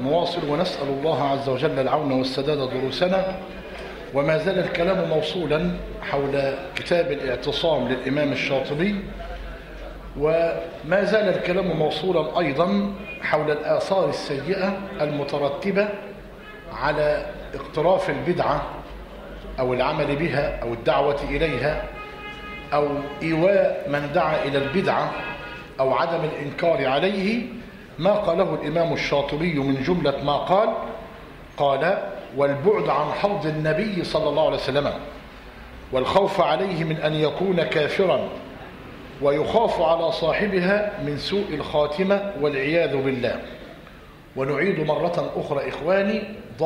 نواصل ونسأل الله عز وجل العون والسداد دروسنا، وما زال الكلام موصولا حول كتاب الاعتصام للإمام الشاطبي، وما زال الكلام موصولا أيضا حول الآثار السيئة المترتبة على اقتراف البدعة أو العمل بها أو الدعوة إليها أو إيواء من دعا إلى البدعة أو عدم الإنكار عليه. ما قاله الإمام الشاطبي من جملة ما قال: والبعد عن حوض النبي صلى الله عليه وسلم، والخوف عليه من أن يكون كافرا، ويخاف على صاحبها من سوء الخاتمة والعياذ بالله. ونعيد مرة أخرى إخواني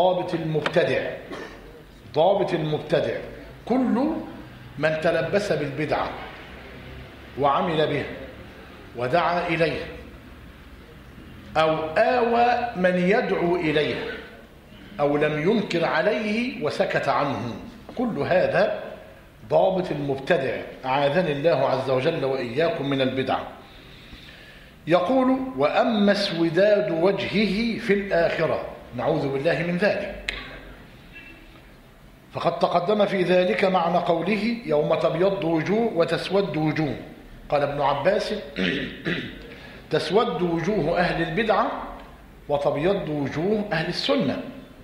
ضابط المبتدع كل من تلبس بالبدعة وعمل به ودعا إليه أو آوى من يدعو إليه أو لم ينكر عليه وسكت عنه، كل هذا ضابط المبتدع، أعاذني الله عز وجل وإياكم من البدعة. يقول: وأما اسوداد وجهه في الآخرة، نعوذ بالله من ذلك، فقد تقدم في ذلك معنى قوله: يوم تبيض وجوه وتسود وجوه. قال ابن عباس: تسود وجوه أهل البدعة وتبيض وجوه أهل السنة.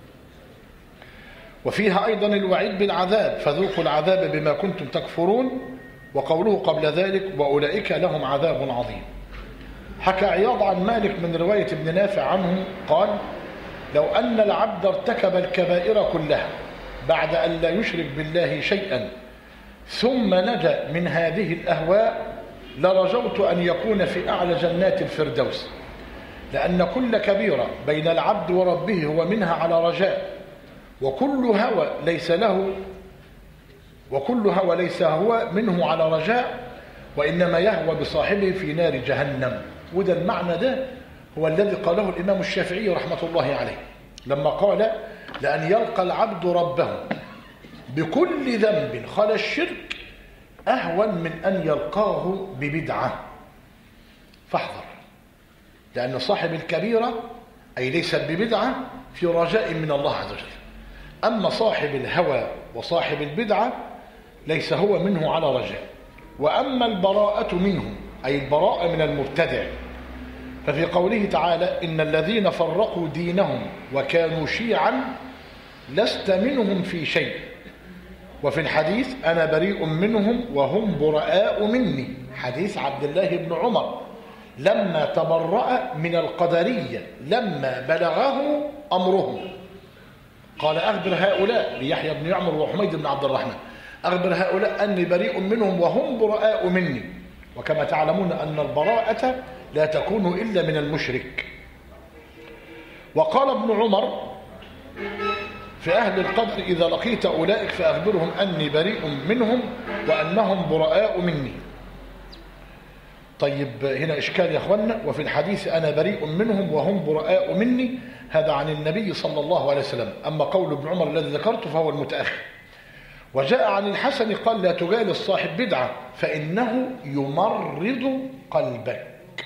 وفيها أيضا الوعيد بالعذاب: فذوقوا العذاب بما كنتم تكفرون. وقوله قبل ذلك: وأولئك لهم عذاب عظيم. حكى عياض عن مالك من رواية ابن نافع عنه قال: لو أن العبد ارتكب الكبائر كلها بعد أن لا يشرك بالله شيئا ثم نجا من هذه الأهواء لرجوت أن يكون في أعلى جنات الفردوس، لأن كل كبيرة بين العبد وربه هو منها على رجاء، وكل هوى ليس هو منه على رجاء، وإنما يهوى بصاحبه في نار جهنم. وده المعنى ده هو الذي قاله الإمام الشافعي رحمة الله عليه لما قال: لأن يلقى العبد ربه بكل ذنب خلا الشرك أهون من أن يلقاه ببدعة. فاحذر، لأن صاحب الكبيرة أي ليست ببدعة في رجاء من الله عز وجل، أما صاحب الهوى وصاحب البدعة ليس هو منه على رجاء. وأما البراءة منه أي البراءة من المبتدع، ففي قوله تعالى: إن الذين فرقوا دينهم وكانوا شيعا لست منهم في شيء. وفي الحديث: أنا بريء منهم وهم براء مني، حديث عبد الله بن عمر لما تبرأ من القدرية لما بلغه أمرهم. قال: أخبر هؤلاء ليحيى بن يعمر وحميد بن عبد الرحمن، أخبر هؤلاء أني بريء منهم وهم براء مني. وكما تعلمون أن البراءة لا تكون إلا من المشرك. وقال ابن عمر في أهل القدر: إذا لقيت أولئك فأخبرهم أني بريء منهم وأنهم براء مني. طيب هنا إشكال يا أخوانا. وفي الحديث: أنا بريء منهم وهم براء مني، هذا عن النبي صلى الله عليه وسلم. أما قول ابن عمر الذي ذكرته فهو المتأخر. وجاء عن الحسن قال: لا تجالس صاحب بدعة فإنه يمرض قلبك.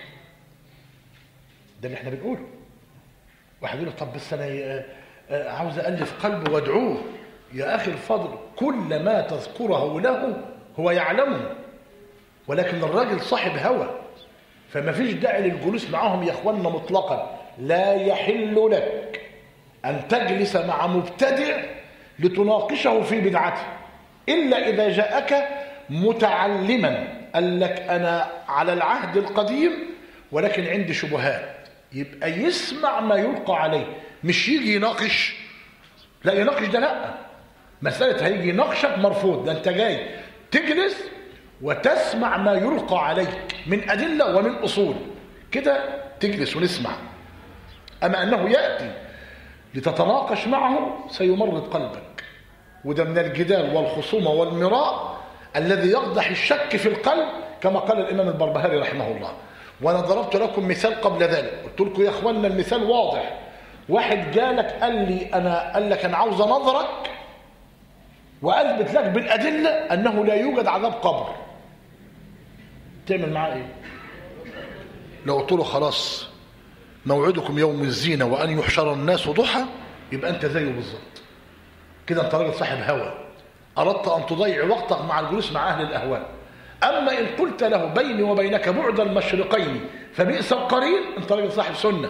ده اللي احنا بنقوله. واحد يقول: طب بس أنا عاوز ألف قلبه وادعوه. يا أخي الفضل، كل ما تذكره له هو يعلمه، ولكن الراجل صاحب هوى، فما فيش داعي للجلوس معهم يا أخوانا مطلقا. لا يحل لك أن تجلس مع مبتدع لتناقشه في بدعته إلا إذا جاءك متعلما قال لك: أنا على العهد القديم ولكن عندي شبهات، يبقى يسمع ما يلقى عليه، مش يجي يناقش. لا، يناقش ده لا، مسألة هيجي يناقشك مرفوض. ده أنت جاي تجلس وتسمع ما يلقى عليك من أدلة ومن أصول، كده تجلس ونسمع. أما أنه يأتي لتتناقش معه سيمرض قلبك. وده من الجدال والخصومة والمراء الذي يقدح الشك في القلب، كما قال الإمام البربهاري رحمه الله. وأنا ضربت لكم مثال قبل ذلك، قلت لكم يا أخوانا المثال واضح. واحد جالك قال لك أنا عاوز نظرك وأثبت لك بالأدلة أنه لا يوجد عذاب قبر، تعمل معاه إيه؟ لو قلت له خلاص موعدكم يوم الزينة وأن يحشر الناس ضحى، يبقى أنت زيه بالظبط كده، أنت راجل صاحب هوى، أردت أن تضيع وقتك مع الجلوس مع أهل الأهواء. أما إن قلت له بيني وبينك بعد المشرقين فبئس القرين، أنت راجل صاحب سنة،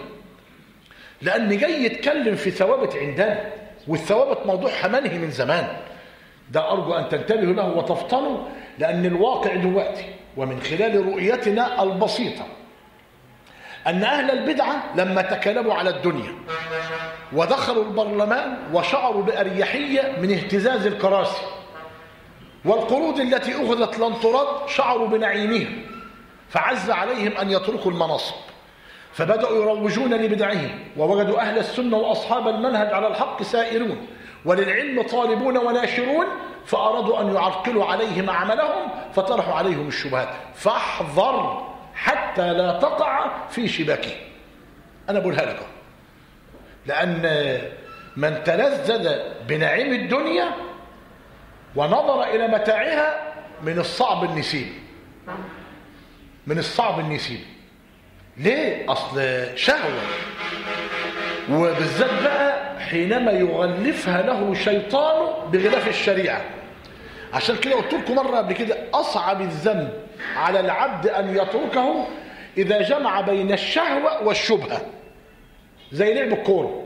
لأن جاي يتكلم في ثوابت عندنا، والثوابت موضوعها منهي من زمان. ده أرجو أن تنتبهوا له وتفطنوا، لأن الواقع دلوقتي ومن خلال رؤيتنا البسيطة أن أهل البدعة لما تكلموا على الدنيا ودخلوا البرلمان وشعروا بأريحية من اهتزاز الكراسي، والقروض التي أخذت لن ترد شعروا بنعيمها، فعز عليهم أن يتركوا المناصب، فبدأوا يروجون لبدعهم، ووجدوا أهل السنة وأصحاب المنهج على الحق سائرون وللعلم طالبون وناشرون، فأرادوا أن يعرقلوا عليهم عملهم فطرحوا عليهم الشبهات. فاحذر حتى لا تقع في شباكه. أنا بقولها لكم، لأن من تلذذ بنعيم الدنيا ونظر إلى متاعها من الصعب النسيب، من الصعب النسيب. ليه؟ أصل شهوة، وبالذات بقى حينما يغلفها له شيطانه بغلاف الشريعة. عشان كده قلت لكم مرة قبل كده، أصعب الذنب على العبد أن يتركه إذا جمع بين الشهوة والشبهة، زي لعب الكورة،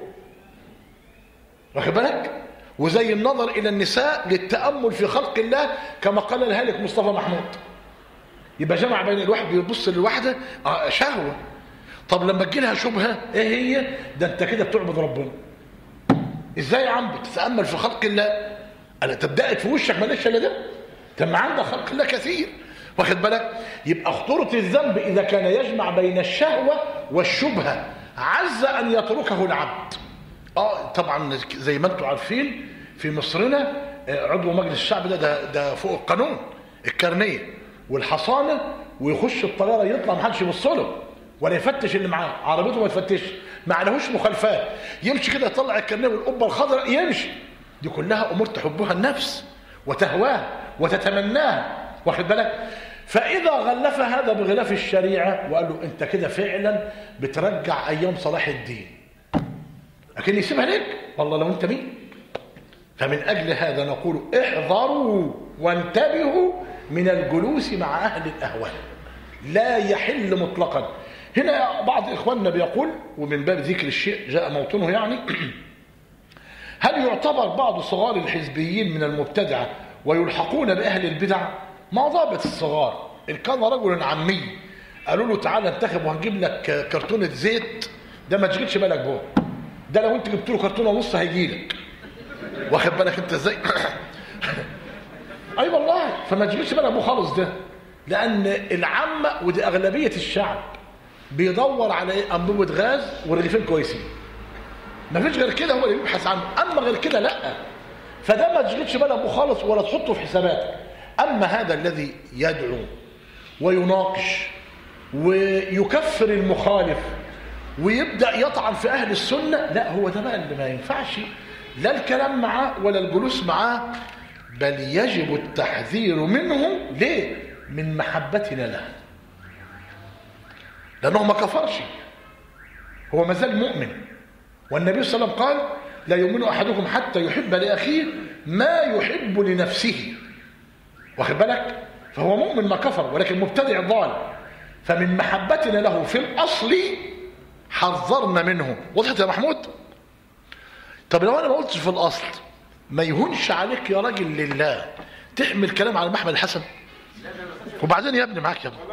واخد بالك؟ وزي النظر إلى النساء للتأمل في خلق الله، كما قال الهالك مصطفى محمود. يبقى جمع بين الواحد بيبص للواحدة شهوة، طب لما تجيلها شبهة ايه هي؟ ده انت كده بتعبد ربنا. ازاي يا عم بتتأمل في خلق الله؟ انا تبدأت في وشك مالكش الا ده؟ طب ما عندك خلق الله كثير، واخد بالك؟ يبقى خطورة الذنب إذا كان يجمع بين الشهوة والشبهة، عز أن يتركه العبد. طبعا زي ما انتم عارفين في مصرنا عضو مجلس الشعب ده فوق القانون، الكارنيه والحصانه، ويخش الطياره يطلع ما حدش يبص له ولا يفتش اللي معاه، عربيته ما يفتش، ما عليهوش مخالفات، يمشي كده يطلع الكارنيه والقبه الخضراء يمشي. دي كلها امور تحبها النفس وتهواها وتتمناها، واخد بالك؟ فاذا غلف هذا بغلاف الشريعه وقال له انت كده فعلا بترجع ايام صلاح الدين، لكن يسيبها لك والله لو انت مين. فمن اجل هذا نقول احذروا وانتبهوا من الجلوس مع اهل الاهواء، لا يحل مطلقا. هنا بعض اخواننا بيقول، ومن باب ذكر الشيء جاء موطنه يعني، هل يعتبر بعض صغار الحزبيين من المبتدعه ويلحقون باهل البدع؟ ما ضابط الصغار؟ ان كان رجل عمي قالوا له تعالى انتخب وهنجيب لك كرتونه زيت، ده ما تشغلش بالك بيه، ده لو انت جبت له كرتونه ونص هيجيلك، واخد بالك انت ازاي؟ اي والله، فما تشغلش بالك بيه خالص ده، لان العامه ودي اغلبيه الشعب بيدور على ايه؟ انبوبه غاز ورغيفين كويسين، ما فيش غير كده هو اللي بيبحث عنه، اما غير كده لا. فده ما تشغلش بالك بيه خالص ولا تحطه في حساباتك. اما هذا الذي يدعو ويناقش ويكفر المخالف ويبدأ يطعن في أهل السنة، لا، هو ده بقى اللي ما ينفعش لا الكلام معاه ولا الجلوس معاه، بل يجب التحذير منه. ليه؟ من محبتنا له، لأنه ما كفرش، هو ما زال مؤمن، والنبي صلى الله عليه وسلم قال لا يؤمن أحدكم حتى يحب لأخيه ما يحب لنفسه، واخد بالك؟ فهو مؤمن ما كفر، ولكن مبتدع ضال، فمن محبتنا له في الأصل حذرنا منه. وضحت يا محمود؟ طب لو انا ما قلتش في الاصل، ما يهونش عليك يا راجل لله تحمل كلام على محمد الحسن؟ وبعدين يا ابني معاك يا ابني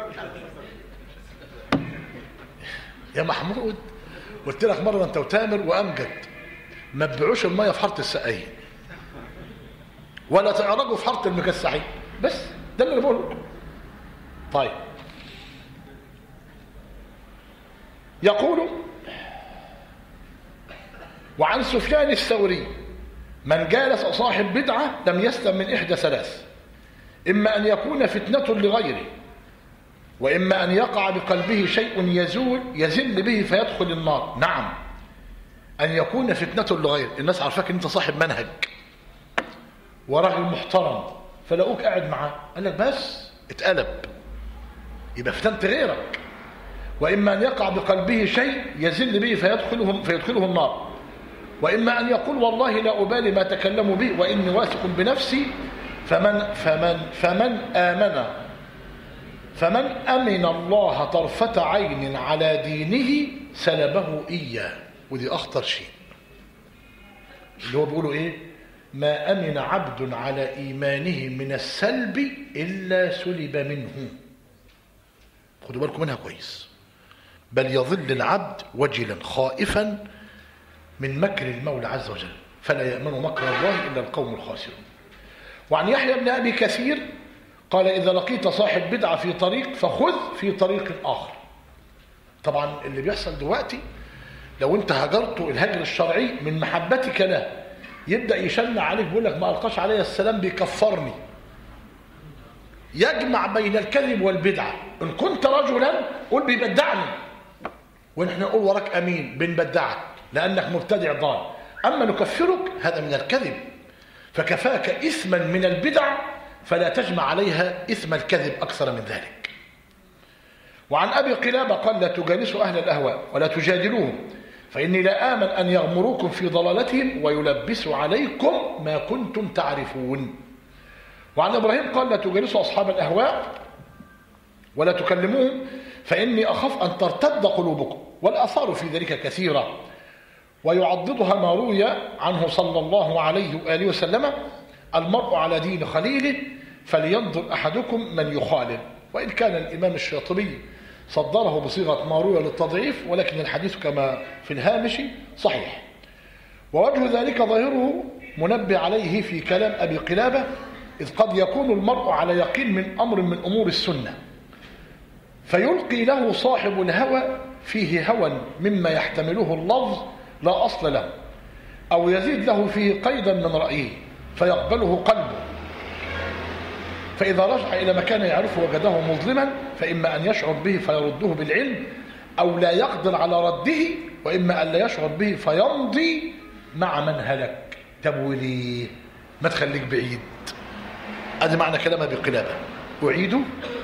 يا محمود، قلت لك مره انت وتامر وامجد ما تبيعوش الميه في حاره السقايين ولا تعرجوا في حاره المكسحين، بس ده اللي انا بقوله. طيب، يقول وعن سفيان الثوري من جالس صاحب بدعة لم يسلم من إحدى ثلاث: إما أن يكون فتنة لغيره، وإما أن يقع بقلبه شيء يزل به فيدخل النار. نعم، أن يكون فتنة لغيره، الناس عارفاك أن أنت صاحب منهج وراجل محترم، فلاقوك قاعد معاه قال لك بس اتقلب، يبقى فتنت غيرك. وإما أن يقع بقلبه شيء يزل به فيدخله النار، وإما أن يقول والله لا أبالي ما تكلموا به وإني واثق بنفسي، فمن أمن الله طرفة عين على دينه سلبه إياه. ودي أخطر شيء، اللي هو بيقولوا إيه؟ ما أمن عبد على إيمانه من السلب إلا سلب منه. خدوا بالكم منها كويس. بل يظل العبد وجلا خائفا من مكر المولى عز وجل، فلا يأمن مكر الله إلا القوم الخاسرون. وعن يحيى بن أبي كثير قال إذا لقيت صاحب بدعة في طريق فخذ في طريق آخر. طبعا اللي بيحصل دلوقتي لو انت هجرته الهجر الشرعي من محبتك له يبدأ يشنع عليك، بيقول لك ما ألقاش عليه السلام بيكفرني، يجمع بين الكذب والبدعة. إن كنت رجلا قل بيبدعني، ونحن نقول وراك أمين بنبدعك لأنك مبتدع ضال. أما نكفرك هذا من الكذب، فكفاك إثما من البدع فلا تجمع عليها إثم الكذب أكثر من ذلك. وعن أبي قلابة قال لا تجالسوا أهل الأهواء ولا تجادلوهم فإني لا آمن أن يغمروكم في ضلالتهم ويلبسوا عليكم ما كنتم تعرفون. وعن إبراهيم قال لا تجالسوا أصحاب الأهواء ولا تكلموهم فإني أخاف أن ترتد قلوبكم، والآثار في ذلك كثيرة، ويعضدها ما روي عنه صلى الله عليه وآله وسلم المرء على دين خليله فلينظر أحدكم من يخالل. وإن كان الإمام الشاطبي صدره بصيغة ما روي للتضعيف، ولكن الحديث كما في الهامش صحيح. ووجه ذلك ظاهره منبه عليه في كلام أبي قلابة إذ قد يكون المرء على يقين من أمر من أمور السنة فيلقي له صاحب الهوى فيه هوى مما يحتمله اللفظ لا أصل له، أو يزيد له فيه قيدا من رأيه فيقبله قلبه، فإذا رجع إلى مكان يعرفه وجده مظلما فإما أن يشعر به فيرده بالعلم أو لا يقدر على رده، وإما أن لا يشعر به فيمضي مع من هلك. تبوليه ما تخليك بعيد. هذا معنى كلام أبي قلابة. أعيده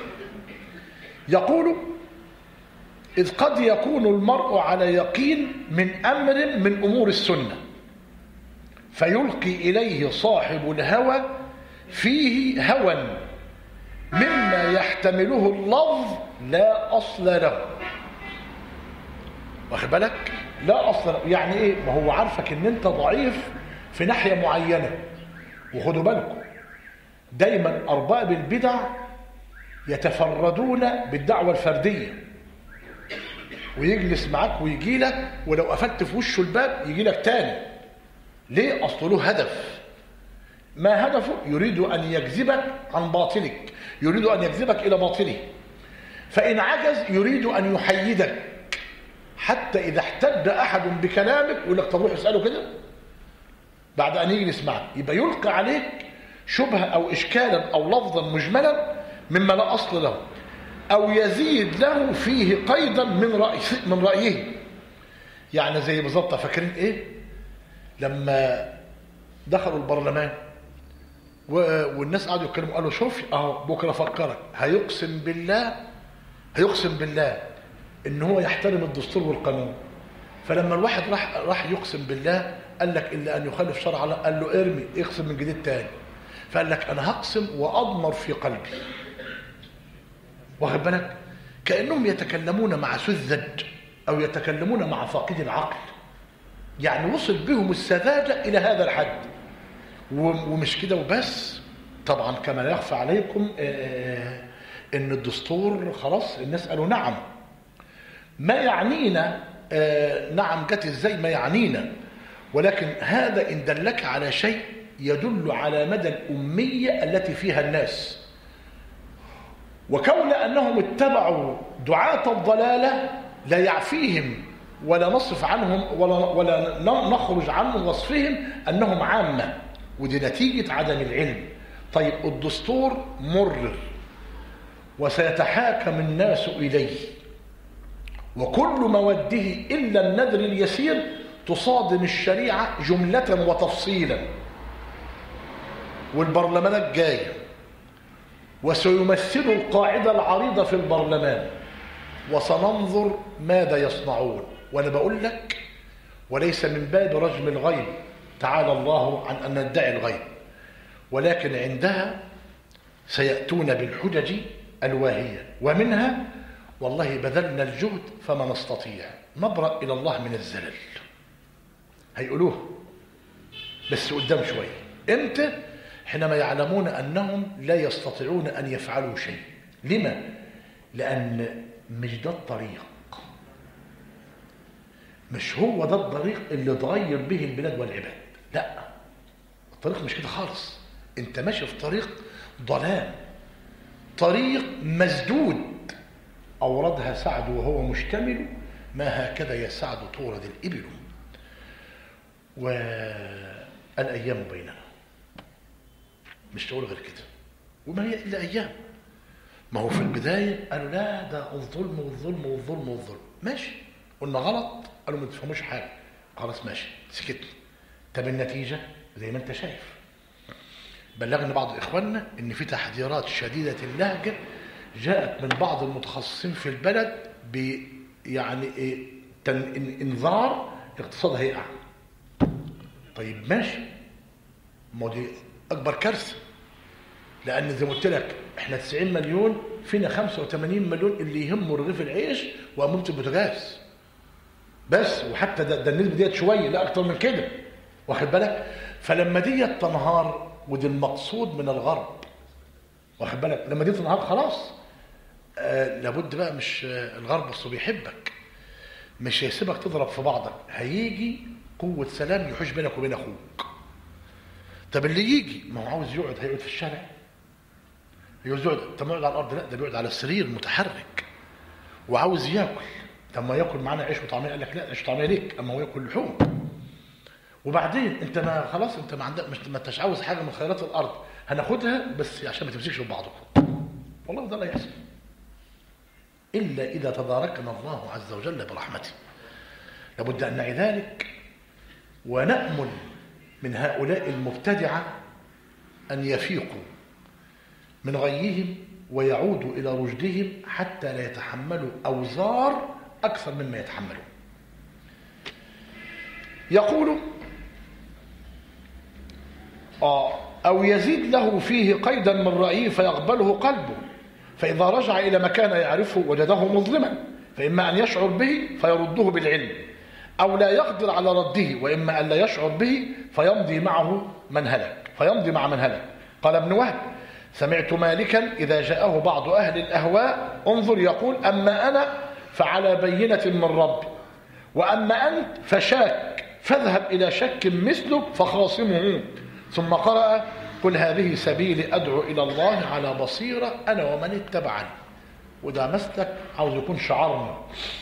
يقول إذ قد يكون المرء على يقين من أمر من أمور السنة فيلقي إليه صاحب الهوى فيه هوى مما يحتمله اللفظ لا أصل له. واخد بالك؟ لا أصل له يعني إيه؟ ما هو عارفك إن أنت ضعيف في ناحية معينة. وخدوا بالكم دايما أرباب البدع يتفردون بالدعوة الفردية، ويجلس معاك ويجي لك ولو قفلت في وشه الباب يجي لك تاني. ليه؟ أصله له هدف. ما هدفه؟ يريد أن يجذبك عن باطلك، يريد أن يجذبك إلى باطله، فإن عجز يريد أن يحيدك حتى إذا احتد أحد بكلامك يقول لك طب روح اسأله كده بعد أن يجلس معك، يبقى يلقى عليك شبهة أو إشكالا أو لفظا مجملا مما لا أصل له، أو يزيد له فيه قيدا من رأيه. يعني زي بالظبط فاكرين إيه؟ لما دخلوا البرلمان والناس قعدوا يتكلموا قالوا شوف اهو بكره فكرك هيقسم بالله ان هو يحترم الدستور والقانون. فلما الواحد راح يقسم بالله قال لك الا ان يخالف شرع الله، قال له ارمي اقسم من جديد تاني. فقال لك انا هقسم واضمر في قلبي. واخد بالك؟ كانهم يتكلمون مع سذج او يتكلمون مع فاقد العقل. يعني وصل بهم السذاجه الى هذا الحد. ومش كده وبس، طبعا كما لا يخفى عليكم ان الدستور خلاص الناس قالوا نعم. ما يعنينا نعم جت ازاي؟ ما يعنينا، ولكن هذا ان دلك على شيء يدل على مدى الأمية التي فيها الناس. وكون أنهم اتبعوا دعاة الضلالة لا يعفيهم ولا نصف عنهم ولا نخرج عن وصفهم أنهم عامة، ودي نتيجة عدم العلم. طيب الدستور مرر وسيتحاكم الناس إليه، وكل موده إلا النذر اليسير تصادم الشريعة جملة وتفصيلا. والبرلمانات جاية وسيمثل القاعدة العريضة في البرلمان، وسننظر ماذا يصنعون. وأنا بقول لك وليس من باب رجم الغيب، تعالى الله عن أن ندعي الغيب، ولكن عندها سيأتون بالحجج الواهية، ومنها والله بذلنا الجهد فما نستطيع، نبرأ إلى الله من الزلل. هيقولوه بس قدام شوية. إمتى؟ حينما يعلمون أنهم لا يستطيعون أن يفعلوا شيء. لما؟ لأن مش ده الطريق، مش هو ده الطريق اللي تغير به البلاد والعباد. لا، الطريق مش كده خالص. انت ماشي في طريق ضلال، طريق مسدود. أوردها سعد وهو مشتمل، ما هكذا يا سعد تورد الإبل، والأيام بيننا. مش تقول غير كده، وما هي إلا أيام. ما هو في البداية قالوا لا ده الظلم والظلم والظلم والظلم، ماشي، قلنا غلط، قالوا ما تفهموش حاجة، خلاص ماشي، سكتنا. طب النتيجة زي ما انت شايف، بلغنا بعض إخواننا إن في تحذيرات شديدة اللهجة جاءت من بعض المتخصصين في البلد يعني انذار الاقتصاد هيقع. طيب ماشي، ما دي أكبر كارثة، لأن زي ما قلت لك احنا 90 مليون، فينا 85 مليون اللي يهموا رغيف العيش وأنبوبة البوتاجاز بس، وحتى ده النسبة ديت شوية، لا أكتر من كده، واخد بالك؟ فلما ديت تنهار، ودي المقصود من الغرب، واخد بالك؟ لما دي تنهار خلاص، لابد بقى، مش الغرب اصله بيحبك، مش هيسيبك تضرب في بعضك، هيجي قوة سلام يحوش بينك وبين أخوك. طب اللي يجي ما هو عاوز يقعد، هيقعد في الشارع، يقعد. طب ما يقعد على الأرض؟ لا، ده بيقعد على السرير متحرك وعاوز ياكل. طب ما ياكل معانا عيش وطعميه، قال لك لا، عيش وطعميه ليك، اما هو ياكل لحوم. وبعدين انت ما خلاص، انت ما عندك، ما انتش عاوز حاجه من خيرات الارض، هناخدها بس عشان ما تمسكش ببعضكم. والله ده لا يحصل الا اذا تداركنا الله عز وجل برحمته. لابد ان نعي ذلك، ونأمل من هؤلاء المبتدعه ان يفيقوا من غيهم ويعودوا إلى رشدهم حتى لا يتحملوا أوزار أكثر مما يتحملون. يقول أو يزيد له فيه قيدا من رأيه فيقبله قلبه، فإذا رجع إلى ما كان يعرفه وجده مظلما، فإما أن يشعر به فيرده بالعلم، أو لا يقدر على رده، وإما أن لا يشعر به فيمضي معه من هلك، فيمضي مع من هلك. قال ابن وهب: سمعت مالكا إذا جاءه بعض أهل الأهواء انظر يقول: أما أنا فعلى بينة من ربي، وأما أنت فشاك، فاذهب إلى شك مثلك فخاصمه. ثم قرأ: قل هذه سبيلي أدعو إلى الله على بصيرة أنا ومن اتبعني. وده مسلك عاوز يكون شعارنا،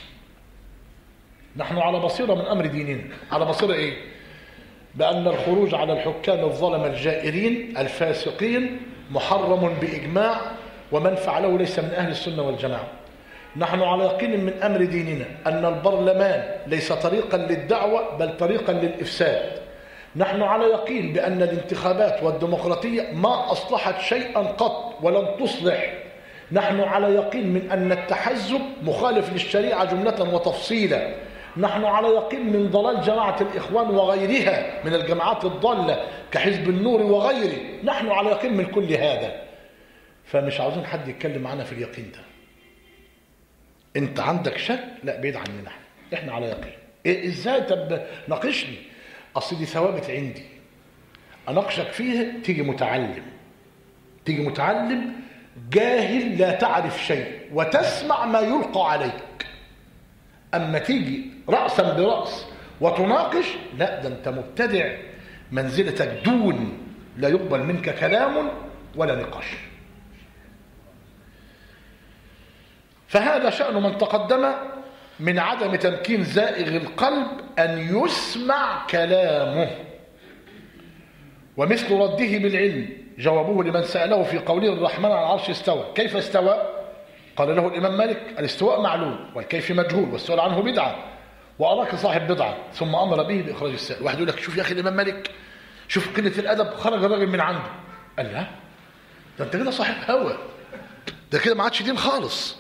نحن على بصيرة من أمر ديننا. على بصيرة إيه؟ بأن الخروج على الحكام الظلم الجائرين الفاسقين محرم بإجماع، ومن فعله ليس من أهل السنة والجماعة. نحن على يقين من أمر ديننا أن البرلمان ليس طريقا للدعوة بل طريقا للإفساد. نحن على يقين بأن الانتخابات والديمقراطية ما أصلحت شيئا قط ولن تصلح. نحن على يقين من أن التحزب مخالف للشريعة جملة وتفصيلا. نحن على يقين من ضلال جماعة الإخوان وغيرها من الجماعات الضالة كحزب النور وغيره. نحن على يقين من كل هذا، فمش عاوزين حد يتكلم معنا في اليقين ده. انت عندك شك؟ لا، بعيد عننا، احنا على يقين. إيه ازاي؟ طب ناقشني، اصل دي ثوابت عندي، اناقشك فيها تيجي متعلم جاهل لا تعرف شيء وتسمع ما يلقى عليك. اما تيجي رأسا برأس وتناقش، لا، ده انت مبتدع، منزلتك دون، لا يقبل منك كلام ولا نقاش. فهذا شأن من تقدم من عدم تمكين زائغ القلب أن يسمع كلامه. ومثل رده بالعلم جوابه لمن سأله في قوله: الرحمن على العرش استوى. كيف استوى؟ قال له الإمام مالك: الاستواء معلوم والكيف مجهول والسؤال عنه بدعة، وأراك صاحب بدعة. ثم أمر به بإخراج السائل. واحد يقول لك: شوف يا أخي الإمام مالك، شوف قلة الأدب، خرج الراجل من عنده. قال: لا، ده أنت كده صاحب هوى، ده كده ما عادش دين خالص.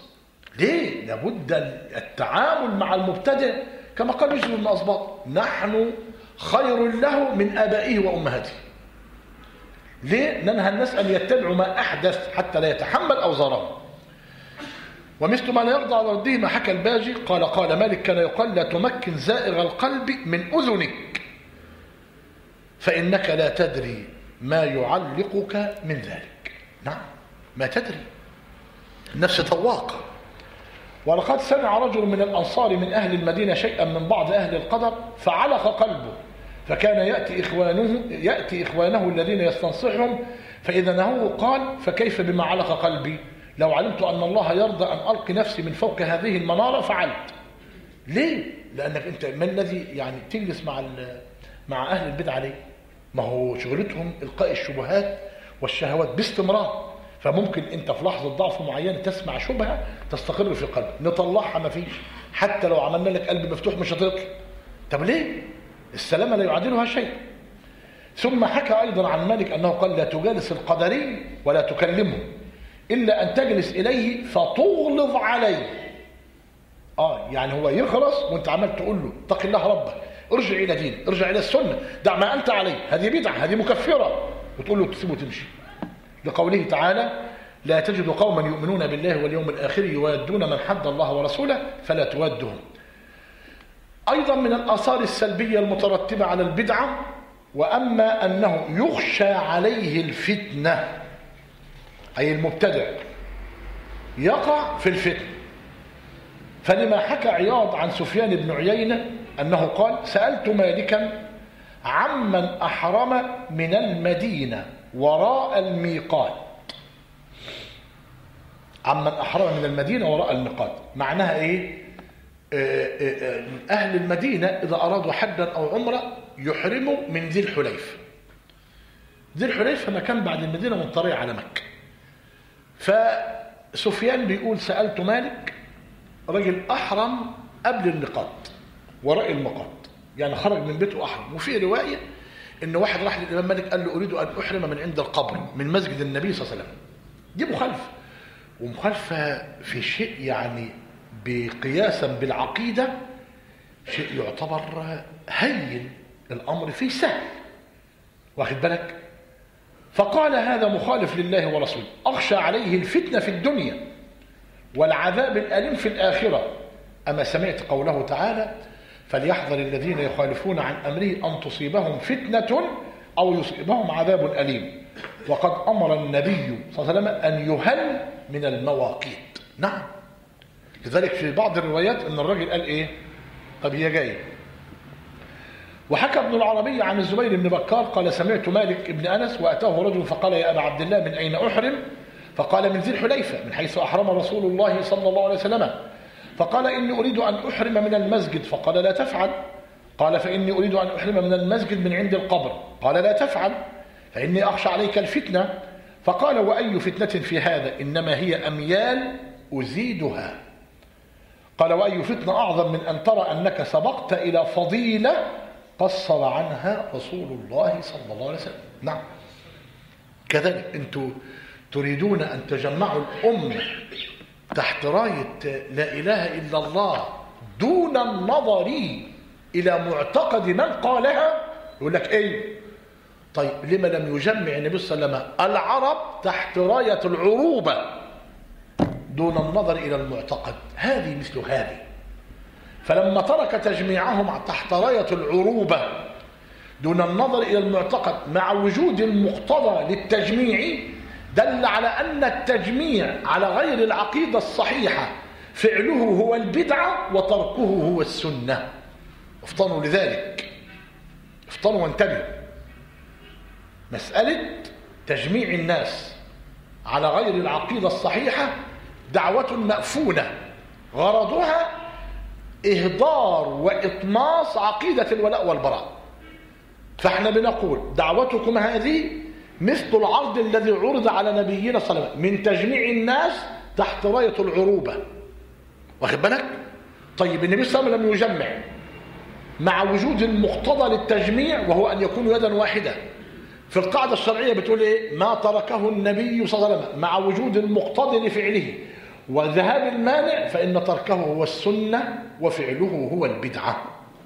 ليه؟ لابد التعامل مع المبتدع كما قال يوسف بن أسباط: نحن خير له من آبائه وأمهاته. ليه؟ ننهى الناس أن يتبعوا ما أحدث حتى لا يتحمل أوزارهم. ومثل ما لا يرضى على رده ما حكى الباجي قال مالك: كان يقال: لا تمكن زائغ القلب من أذنك فإنك لا تدري ما يعلقك من ذلك. نعم، ما تدري، النفس طواقة. ولقد سمع رجل من الأنصار من أهل المدينة شيئا من بعض أهل القدر فعلق قلبه، فكان يأتي إخوانه الذين يستنصحهم فإذا نهوه قال: فكيف بما علق قلبي؟ لو علمت أن الله يرضى أن ألقي نفسي من فوق هذه المنارة فعلت. ليه؟ لأنك أنت ما الذي يعني تجلس مع أهل البدع ليه؟ ما هو شغلتهم إلقاء الشبهات والشهوات باستمرار. فممكن أنت في لحظة ضعف معينة تسمع شبهة تستقر في قلبك، نطلعها ما فيش، حتى لو عملنا لك قلب مفتوح مش هتطلع. طب ليه؟ السلامة لا يعادلها شيء. ثم حكى أيضا عن مالك أنه قال: لا تجالس القدري ولا تكلمه إلا أن تجلس إليه فتغلظ عليه. يعني هو يخرس وانت عمال تقول له: اتق الله ربك، ارجع إلى دين، ارجع إلى السنة، دع ما أنت عليه، هذه بدعة، هذه مكفرة، وتقول له تسيبه وتمشي. لقوله تعالى: لا تجد قوما يؤمنون بالله واليوم الآخر يودون من حد الله ورسوله فلا تودهم. أيضا من الآثار السلبية المترتبة على البدعة: وأما أنه يخشى عليه الفتنة، أي المبتدع يقع في الفتنة. فلما حكى عياض عن سفيان بن عيينة أنه قال: سألت مالكا عمن أحرم من المدينة وراء الميقات. عمن أحرم من المدينة وراء الميقات معناها إيه؟ أهل المدينة إذا أرادوا حجا أو عمرة يحرموا من ذي الحليفة. ذي الحليفة مكان بعد المدينة من طريق على مكة. فسفيان بيقول: سألت مالك، رجل أحرم قبل الميقات وراء الميقات، يعني خرج من بيته أحرم. وفي رواية إن واحد راح للإمام مالك قال له: أريد أن أحرم من عند القبر من مسجد النبي صلى الله عليه وسلم. دي مخالفة، ومخالفة في شيء يعني بقياسا بالعقيدة شيء يعتبر هين، الأمر فيه سهل، واخد بالك؟ فقال: هذا مخالف لله ورسوله، أخشى عليه الفتنة في الدنيا والعذاب الأليم في الآخرة. أما سمعت قوله تعالى: فليحذر الذين يخالفون عن أمره أن تصيبهم فتنة أو يصيبهم عذاب أليم. وقد أمر النبي صلى الله عليه وسلم أن يهل من المواقيت. نعم، لذلك في بعض الروايات أن الرجل قال إيه؟ طب هي جاية. وحكى ابن العربي عن الزبير بن بكار قال: سمعت مالك بن أنس وأتاه رجل فقال: يا أبا عبد الله، من أين أحرم؟ فقال: من ذي الحليفة، من حيث أحرم رسول الله صلى الله عليه وسلم. فقال: إني أريد أن أحرم من المسجد. فقال: لا تفعل. قال: فإني أريد أن أحرم من المسجد من عند القبر. قال: لا تفعل فإني أخشى عليك الفتنة. فقال: وأي فتنة في هذا؟ إنما هي أميال أزيدها. قال: وأي فتنة أعظم من أن ترى أنك سبقت إلى فضيلة قصر عنها رسول الله صلى الله عليه وسلم. نعم، كذلك أنتم تريدون أن تجمعوا الأمة تحت راية لا إله إلا الله دون النظر إلى معتقد من قالها. يقول لك إيه؟ طيب لما لم يجمع النبي صلى الله عليه وسلم العرب تحت راية العروبة دون النظر إلى المعتقد؟ هذه مثل هذه. فلما ترك تجميعهم تحت راية العروبة دون النظر إلى المعتقد مع وجود المقتضى للتجميع، دل على أن التجميع على غير العقيدة الصحيحة فعله هو البدعة وتركه هو السنة. افطنوا لذلك، افطنوا وانتبهوا. مسألة تجميع الناس على غير العقيدة الصحيحة دعوة مأفونة غرضها إهدار وإطماس عقيدة الولاء والبراء. فاحنا بنقول دعوتكم هذه مثل العرض الذي عرض على نبينا صلى الله عليه وسلم من تجميع الناس تحت راية العروبة، واخد بالك؟ طيب النبي صلى الله عليه وسلم لم يجمع مع وجود المقتضى للتجميع وهو أن يكون يدا واحدة. في القاعدة الشرعية بتقول إيه؟ ما تركه النبي صلى الله عليه وسلم مع وجود المقتضى لفعله وذهاب المانع فإن تركه هو السنة وفعله هو البدعة.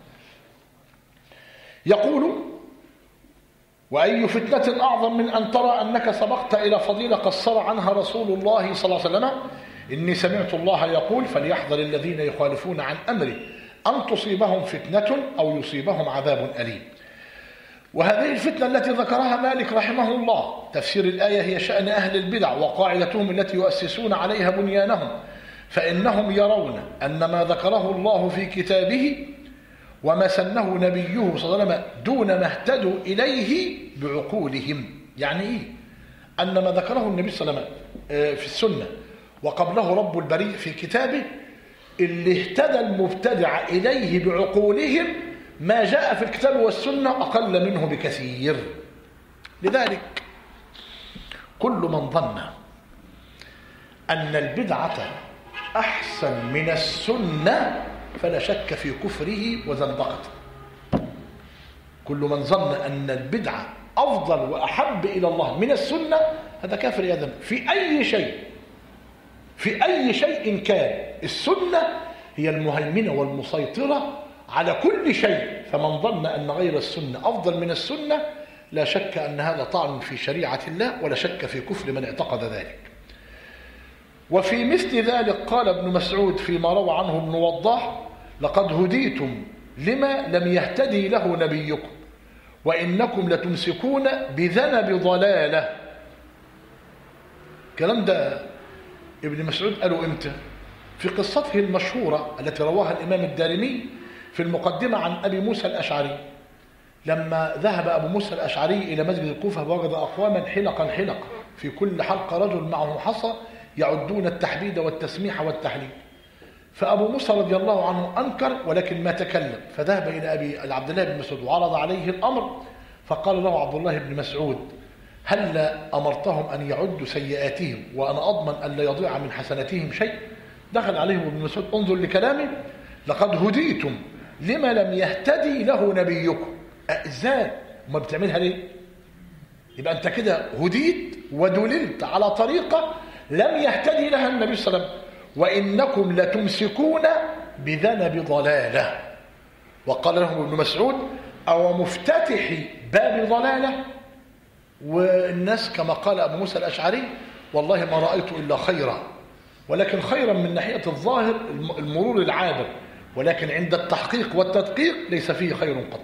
يقول: وأي فتنة أعظم من أن ترى أنك سبقت إلى فضيلة قصر عنها رسول الله صلى الله عليه وسلم: إني سمعت الله يقول فليحذر الذين يخالفون عن أمره أن تصيبهم فتنة أو يصيبهم عذاب أليم. وهذه الفتنة التي ذكرها مالك رحمه الله تفسير الآية هي شأن أهل البدع وقاعدتهم التي يؤسسون عليها بنيانهم، فإنهم يرون أن ما ذكره الله في كتابه وما سنه نبيه صلى الله عليه وسلم دون ما اهتدوا إليه بعقولهم. يعني إيه؟ أن ما ذكره النبي صلى الله عليه وسلم في السنة وقبله رب البريء في كتابه اللي اهتدى المبتدع إليه بعقولهم ما جاء في الكتاب والسنة أقل منه بكثير. لذلك كل من ظن أن البدعة أحسن من السنة فلا شك في كفره وزندقته. كل من ظن أن البدعة أفضل وأحب إلى الله من السنة هذا كافر يا ذنب في أي شيء، في أي شيء كان. السنة هي المهيمنة والمسيطرة على كل شيء، فمن ظن أن غير السنة أفضل من السنة لا شك أن هذا طعن في شريعة الله ولا شك في كفر من اعتقد ذلك. وفي مثل ذلك قال ابن مسعود فيما روى عنه ابن وضاح: لقد هديتم لما لم يهتدي له نبيكم وإنكم لتمسكون بذنب ضلالة. الكلام ده ابن مسعود قالوا إمتى؟ في قصته المشهورة التي رواها الإمام الدارمي في المقدمة عن أبي موسى الأشعري، لما ذهب أبو موسى الأشعري إلى مسجد الكوفة ووجد أقواما حلقا في كل حلقة رجل معه حصى يعدون التحديد والتسميح والتحليل. فأبو موسى رضي الله عنه أنكر ولكن ما تكلم، فذهب إلى أبي عبد الله بن مسعود وعرض عليه الأمر، فقال له عبد الله بن مسعود: هل أمرتهم أن يعدوا سيئاتهم وأنا أضمن أن لا يضيع من حسناتهم شيء؟ دخل عليهم ابن مسعود: انظر لكلامه، لقد هديتم لما لم يهتدي له نبيكم. ازاي؟ ما بتعملها ليه؟ يبقى انت كده هديت ودللت على طريقة لم يهتدي لها النبي صلى الله عليه وسلم، وإنكم لتمسكون بذنب ضلالة. وقال لهم ابن مسعود: أو مفتتح باب ضلالة؟ والناس كما قال أبو موسى الأشعري: والله ما رأيت إلا خيرا، ولكن خيرا من ناحية الظاهر المرور العابر، ولكن عند التحقيق والتدقيق ليس فيه خير قط.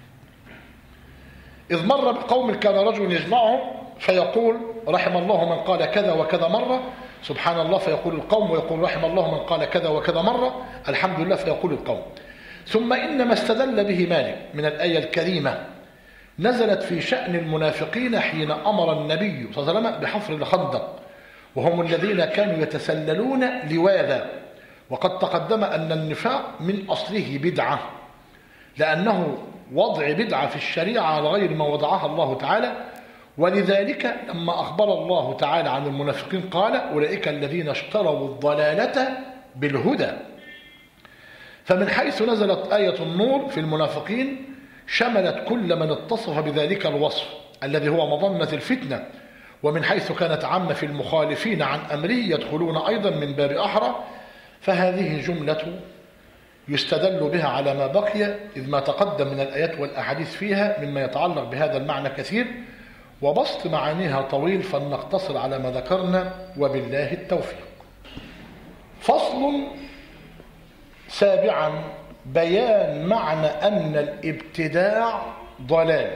إذ مر بقوم كان رجل يجمعهم فيقول: رحم الله من قال كذا وكذا مرة، سبحان الله، فيقول القوم، ويقول: رحم الله من قال كذا وكذا مرة، الحمد لله، فيقول القوم. ثم إنما استدل به مالك من الآية الكريمة نزلت في شأن المنافقين حين أمر النبي صلى الله عليه وسلم بحفر الخندق، وهم الذين كانوا يتسللون لواذا. وقد تقدم أن النفاق من أصله بدعة، لأنه وضع بدعة في الشريعة على غير ما وضعها الله تعالى. ولذلك لما أخبر الله تعالى عن المنافقين قال: أولئك الذين اشتروا الضلالة بالهدى. فمن حيث نزلت آية النور في المنافقين شملت كل من اتصف بذلك الوصف الذي هو مظنة الفتنة، ومن حيث كانت عامة في المخالفين عن أمره يدخلون أيضا من باب أحرى، فهذه جملة يستدل بها على ما بقي، إذ ما تقدم من الآيات والأحاديث فيها مما يتعلق بهذا المعنى كثير، وبسط معانيها طويل، فلنقتصر على ما ذكرنا وبالله التوفيق. فصل سابعا: بيان معنى أن الابتداع ضلال.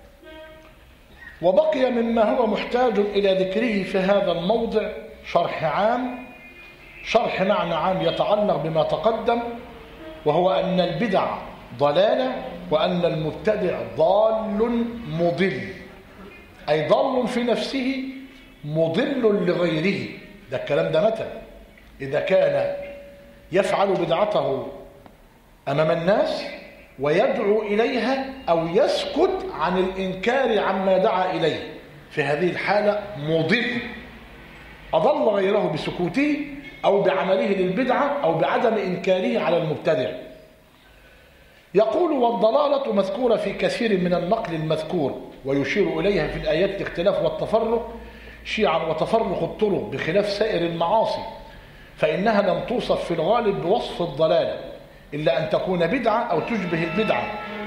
وبقي مما هو محتاج إلى ذكره في هذا الموضع شرح معنى عام يتعلق بما تقدم، وهو أن البدع ضلالة، وأن المبتدع ضال مضل، أي ضال في نفسه مضل لغيره. ده الكلام ده متى؟ إذا كان يفعل بدعته أمام الناس ويدعو إليها أو يسكت عن الإنكار عما دعا إليه، في هذه الحالة مضل، أضل غيره بسكوته أو بعمله للبدعة أو بعدم إنكاره على المبتدع. يقول: والضلالة مذكورة في كثير من النقل المذكور، ويشير إليها في الآيات الاختلاف والتفرق شيعا وتفرق الطرق بخلاف سائر المعاصي، فإنها لم توصف في الغالب بوصف الضلالة إلا أن تكون بدعة أو تشبه البدعة.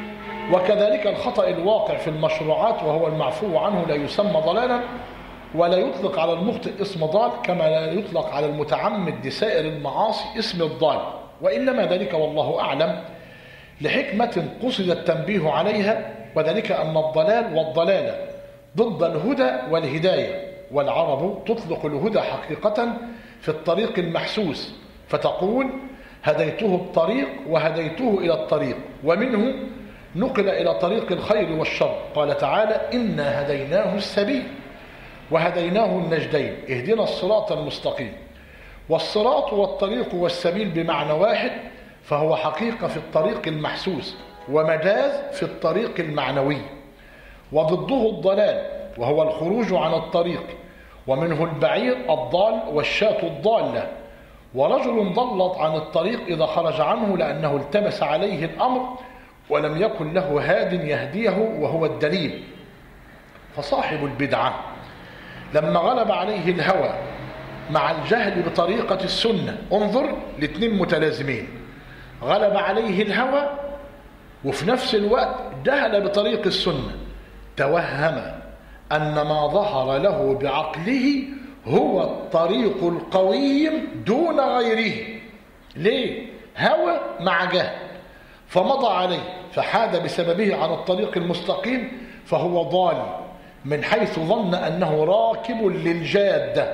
وكذلك الخطأ الواقع في المشروعات وهو المعفو عنه لا يسمى ضلالا، ولا يطلق على المخطئ اسم ضال كما لا يطلق على المتعمد لسائر المعاصي اسم الضال، وإنما ذلك والله أعلم لحكمة قصد التنبيه عليها، وذلك أن الضلال والضلالة ضد الهدى والهداية، والعرب تطلق الهدى حقيقة في الطريق المحسوس، فتقول هديته الطريق وهديته إلى الطريق، ومنه نقل إلى طريق الخير والشر. قال تعالى إنا هديناه السبيل وهديناه النجدين اهدنا الصراط المستقيم. والصراط والطريق والسبيل بمعنى واحد، فهو حقيقة في الطريق المحسوس ومجاز في الطريق المعنوي. وضده الضلال وهو الخروج عن الطريق، ومنه البعير الضال والشاة الضالة. ورجل ضلت عن الطريق إذا خرج عنه لأنه التبس عليه الأمر ولم يكن له هاد يهديه وهو الدليل. فصاحب البدعة لما غلب عليه الهوى مع الجهل بطريقة السنة، انظر الاثنين متلازمين، غلب عليه الهوى وفي نفس الوقت جهل بطريق السنة، توهم أن ما ظهر له بعقله هو الطريق القويم دون غيره. ليه؟ هوى مع جهل، فمضى عليه فحاد بسببه عن الطريق المستقيم، فهو ضال من حيث ظن أنه راكب للجادة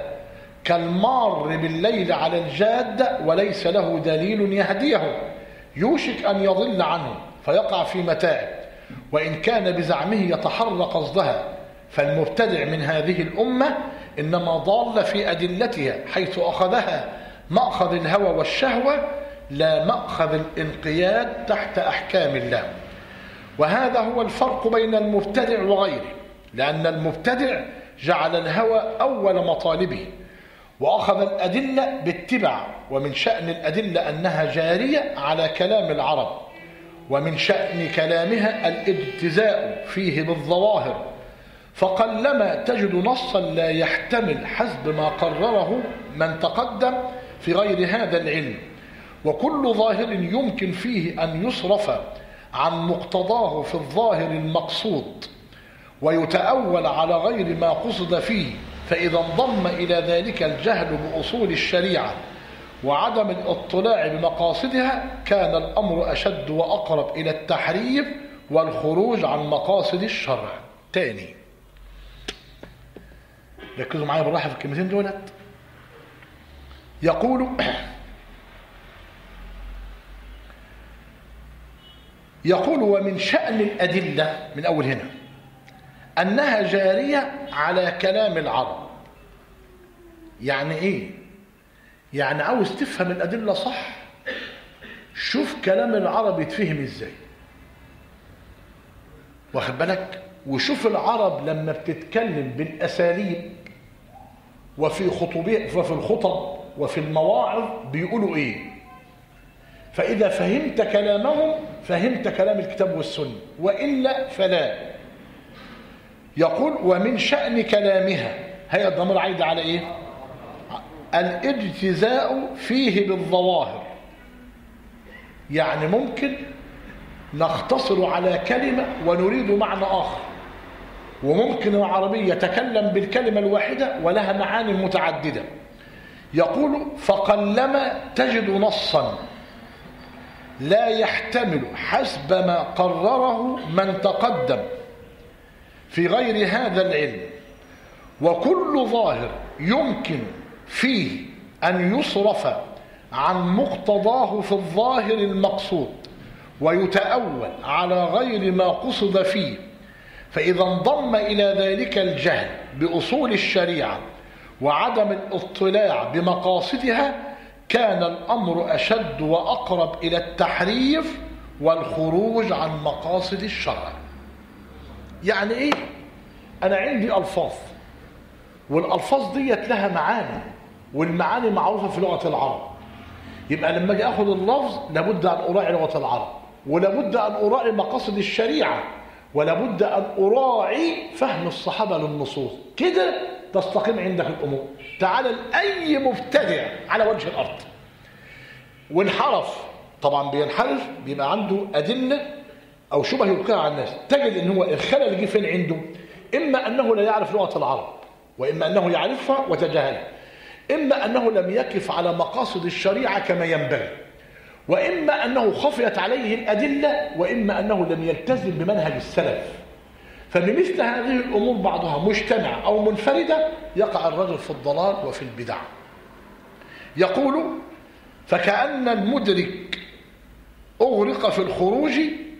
كالمار بالليل على الجادة وليس له دليل يهديه، يوشك أن يضل عنه فيقع في متاعب، وإن كان بزعمه يتحرى قصدها. فالمبتدع من هذه الأمة إنما ضال في أدلتها حيث أخذها مأخذ الهوى والشهوة لا مأخذ الانقياد تحت أحكام الله. وهذا هو الفرق بين المبتدع وغيره، لأن المبتدع جعل الهوى أول مطالبه وأخذ الأدلة باتباع، ومن شأن الأدلة أنها جارية على كلام العرب، ومن شأن كلامها الاجتزاء فيه بالظواهر، فقلما تجد نصا لا يحتمل حسب ما قرره من تقدم في غير هذا العلم. وكل ظاهر يمكن فيه أن يصرف عن مقتضاه في الظاهر المقصود ويتأول على غير ما قصد فيه، فإذا انضم إلى ذلك الجهل بأصول الشريعة وعدم الاطلاع بمقاصدها كان الأمر أشد وأقرب إلى التحريف والخروج عن مقاصد الشرع. تاني ركزوا معايا بالراحة في الكلمتين دولت. يقول ومن شأن الأدلة من أول هنا أنها جارية على كلام العرب. يعني إيه؟ يعني عاوز تفهم الأدلة صح، شوف كلام العرب يتفهم إزاي، واخد بالك؟ وشوف العرب لما بتتكلم بالأساليب وفي الخطب وفي المواعظ بيقولوا إيه. فإذا فهمت كلامهم فهمت كلام الكتاب والسنة، وإلا فلا. يقول ومن شأن كلامها، هي الضمير عايد على إيه؟ الاجتزاء فيه بالظواهر. يعني ممكن نختصر على كلمة ونريد معنى آخر، وممكن العربية يتكلم بالكلمة الواحدة ولها معاني متعددة. يقول فقلما تجد نصا لا يحتمل حسب ما قرره من تقدم في غير هذا العلم، وكل ظاهر يمكن فيه أن يصرف عن مقتضاه في الظاهر المقصود ويتأول على غير ما قصد فيه، فإذا انضم إلى ذلك الجهل بأصول الشريعة وعدم الاطلاع بمقاصدها كان الأمر أشد وأقرب إلى التحريف والخروج عن مقاصد الشرع. يعني إيه؟ أنا عندي ألفاظ، والألفاظ ديت لها معاني، والمعاني معروفة في لغة العرب. يبقى لما أجي أخذ اللفظ لابد أن أراعي لغة العرب، ولابد أن أراعي مقاصد الشريعة، ولابد أن أراعي فهم الصحابة للنصوص. كده تستقيم عندك الأمور. تعال لأي مبتدع على وجه الأرض وانحرف، طبعا بينحرف بيبقى عنده أدلة أو شبه يلقيها على الناس، تجد إن هو الخلل اللي جه فين عنده؟ إما أنه لا يعرف لغة العرب، وإما أنه يعرفها وتجاهلها، إما أنه لم يقف على مقاصد الشريعة كما ينبغي، وإما أنه خفيت عليه الأدلة، وإما أنه لم يلتزم بمنهج السلف. فبمثل هذه الأمور بعضها مجتمع أو منفردة يقع الرجل في الضلال وفي البدع. يقول: فكأن المدرك أغرق في الخروج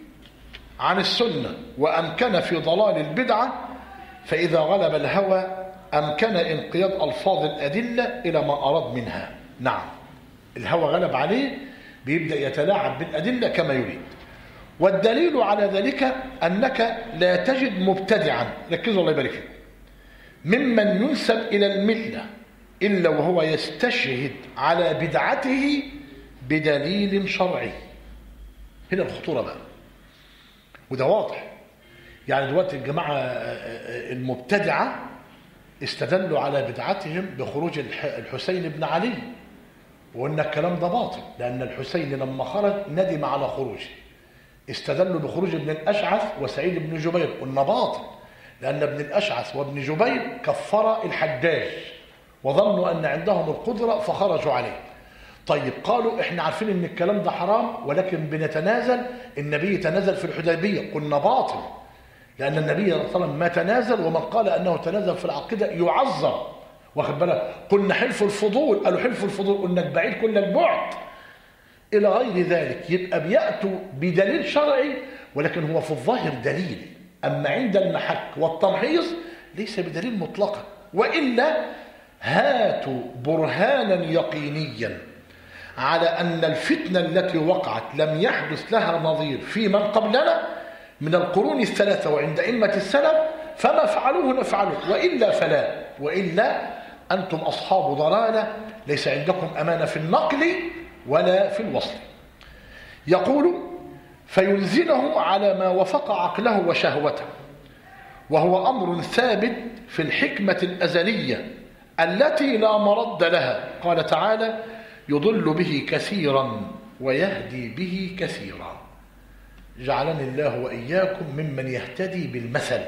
عن السنة وأمكن في ضلال البدعة، فإذا غلب الهوى أمكن انقياد ألفاظ الأدلة إلى ما أراد منها. نعم، الهوى غلب عليه بيبدأ يتلاعب بالأدلة كما يريد. والدليل على ذلك أنك لا تجد مبتدعا، ركزوا الله يبارك فيكم، ممن ينسب إلى الملة إلا وهو يستشهد على بدعته بدليل شرعي. هنا الخطورة بقى، وده واضح. يعني دلوقتي الجماعة المبتدعة استدلوا على بدعتهم بخروج الحسين بن علي، وقلنا الكلام ده باطل، لأن الحسين لما خرج ندم على خروجه. استدلوا بخروج ابن الأشعث وسعيد بن جبير، قلنا باطل، لأن ابن الأشعث وابن جبير كفر الحجاج وظنوا أن عندهم القدرة فخرجوا عليه. طيب قالوا احنا عارفين ان الكلام ده حرام ولكن بنتنازل، النبي تنازل في الحديبية، قلنا باطل، لأن النبي صلى الله عليه وسلم ما تنازل، ومن قال أنه تنازل في العقيدة يعذر. واخد بالك؟ قلنا حلف الفضول، قالوا حلف الفضول، قلنا بعيد كل البعد إلى غير ذلك. يبقى بيأتوا بدليل شرعي ولكن هو في الظاهر دليل، أما عند المحك والتمحيص ليس بدليل مطلقا. وإلا هاتوا برهانا يقينيا على أن الفتنة التي وقعت لم يحدث لها نظير في من قبلنا من القرون الثلاثة وعند أئمة السلف، فما فعلوه نفعله، وإلا فلا. وإلا أنتم أصحاب ضلالة، ليس عندكم أمانة في النقل ولا في الوصل. يقول: فينزله على ما وفق عقله وشهوته، وهو أمر ثابت في الحكمة الأزلية التي لا مرد لها. قال تعالى: يضل به كثيرا ويهدي به كثيرا. جعلني الله وإياكم ممن يهتدي بالمثل.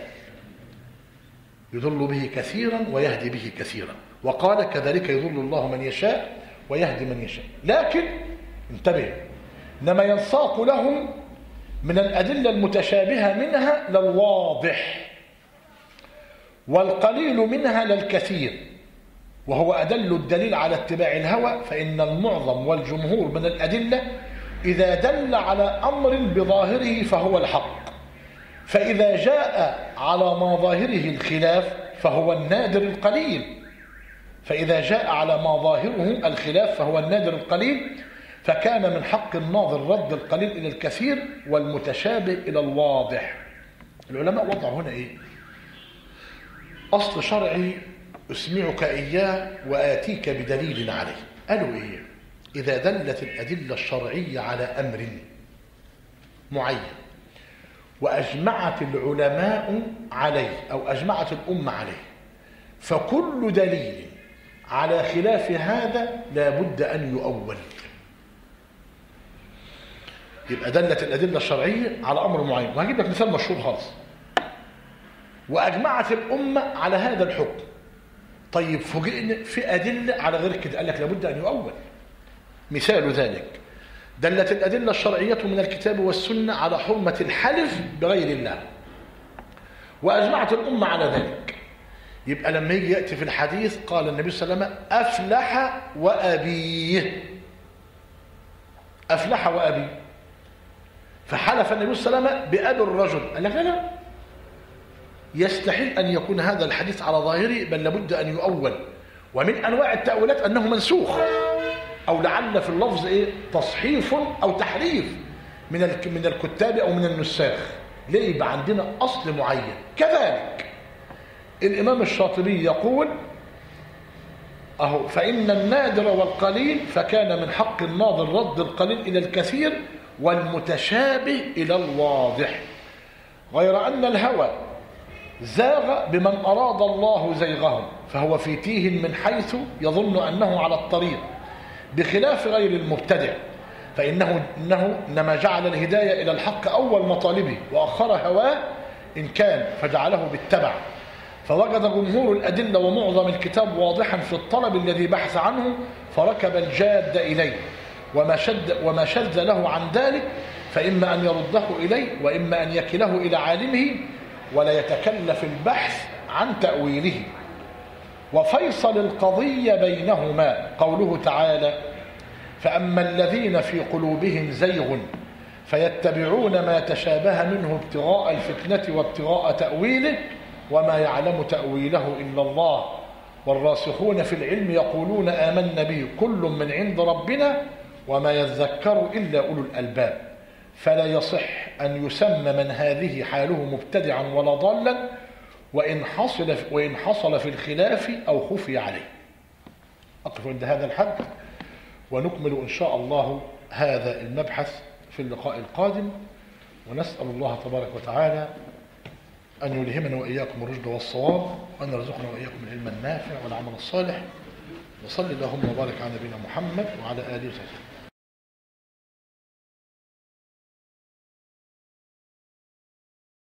يضل به كثيرا ويهدي به كثيرا. وقال: كذلك يضل الله من يشاء ويهدي من يشاء. لكن انتبه، إنما ينساق لهم من الأدلة المتشابهة منها للواضح، والقليل منها للكثير، وهو أدل الدليل على اتباع الهوى. فإن المعظم والجمهور من الأدلة إذا دل على أمر بظاهره فهو الحق، فإذا جاء على ما ظاهره الخلاف فهو النادر القليل، فإذا جاء على ما ظاهره الخلاف فهو النادر القليل. فكان من حق الناظر رد القليل إلى الكثير والمتشابه إلى الواضح. العلماء وضعوا هنا إيه؟ أصل شرعي أسمعك إياه وآتيك بدليل عليه. قالوا إيه؟ إذا دلت الأدلة الشرعية على أمر معين وأجمعت العلماء عليه أو أجمعت الأمة عليه، فكل دليل على خلاف هذا لا بد أن يؤول. يبقى دلت الأدلة الشرعية على أمر معين، وهجيب لك مثال مشهور خالص: وأجمعت الأمة على هذا الحكم. طيب فوجئنا في أدلة على غير كده، قال لك لابد أن يؤول. مثال ذلك: دلت الأدلة الشرعية من الكتاب والسنة على حرمة الحلف بغير الله، وأجمعت الأمة على ذلك. يبقى لما يجي يأتي في الحديث قال النبي صلى الله عليه وسلم: أفلح وأبيه، أفلح وأبيه، فحلف النبي صلى الله عليه وسلم بأبي الرجل. قال لك لا، يستحيل أن يكون هذا الحديث على ظاهره، بل لابد أن يؤول. ومن أنواع التأويلات أنه منسوخ، أو لعل في اللفظ إيه؟ تصحيف أو تحريف من الكتاب أو من النساخ. ليه؟ يبقى عندنا أصل معين. كذلك الإمام الشاطبي يقول: أهو فإن النادر والقليل فكان من حق الناظر رد القليل إلى الكثير والمتشابه إلى الواضح، غير أن الهوى زاغ بمن أراد الله زيغهم، فهو في تيه من حيث يظن أنه على الطريق، بخلاف غير المبتدع، فإنه إنما جعل الهداية إلى الحق أول مطالبه، وأخر هواه إن كان فجعله بالتبع، فوجد جمهور الأدلة ومعظم الكتاب واضحا في الطلب الذي بحث عنه، فركب الجاد إليه، وما شذ له عن ذلك فإما أن يرده إليه وإما أن يكله إلى عالمه، ولا يتكلف البحث عن تأويله. وفيصل القضية بينهما قوله تعالى: فأما الذين في قلوبهم زيغ فيتبعون ما تشابه منه ابتغاء الفتنة وابتغاء تأويله وما يعلم تأويله إلا الله والراسخون في العلم يقولون آمنا به كل من عند ربنا وما يذكر إلا أولو الألباب. فلا يصح أن يسمى من هذه حاله مبتدعا ولا ضالا وإن حصل في الخلاف أو خفي عليه. أقف عند هذا الحد ونكمل إن شاء الله هذا المبحث في اللقاء القادم، ونسأل الله تبارك وتعالى أن يلهمنا وإياكم الرشد والصواب، وأن يرزقنا وإياكم العلم النافع والعمل الصالح. وصل اللهم وبارك على نبينا محمد وعلى آله وصحبه.